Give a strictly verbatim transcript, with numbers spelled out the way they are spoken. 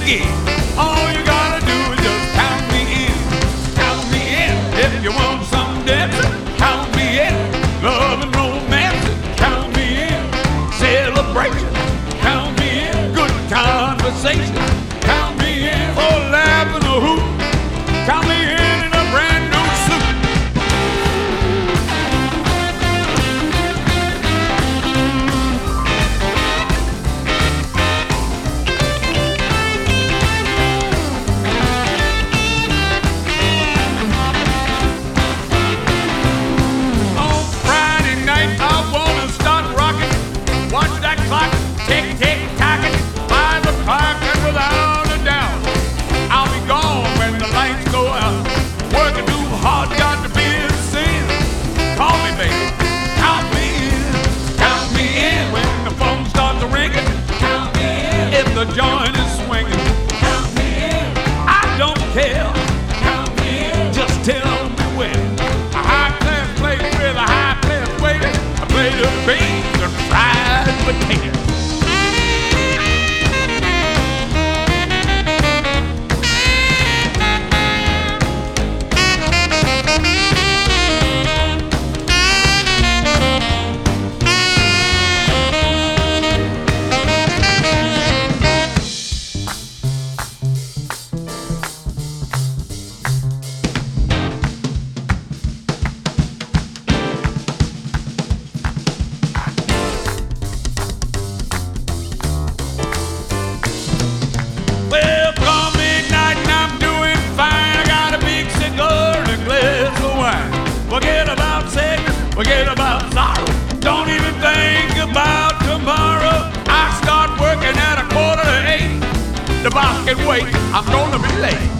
begin. All you gotta do is just count me in. Count me in if you want some dancing. Count me in. Love and romance. Count me in. Celebration. Count me in. Good conversation. Count me in for laugh and a hoot. Count me in in a brand new suit. On Friday night I wanna start rocking. Watch that clock tick tick tocking. Five o'clock and without a doubt I'll be gone when the lights go out. Working too hard, got to be a sin. Call me, baby, count me in. Count me in when the phone starts ringing. Count me in if the joint is swinging. Count me in. I don't care. Count me in. Just tell me when. A high class plate with a high class waiter. A plate of beans and fried potatoes. Well, come midnight and I'm doing fine. I got a big cigar and a glass of wine. Forget about sadness, forget about sorrow. Don't even think about tomorrow. I start working at a quarter to eight. The boss can wait, I'm gonna be late.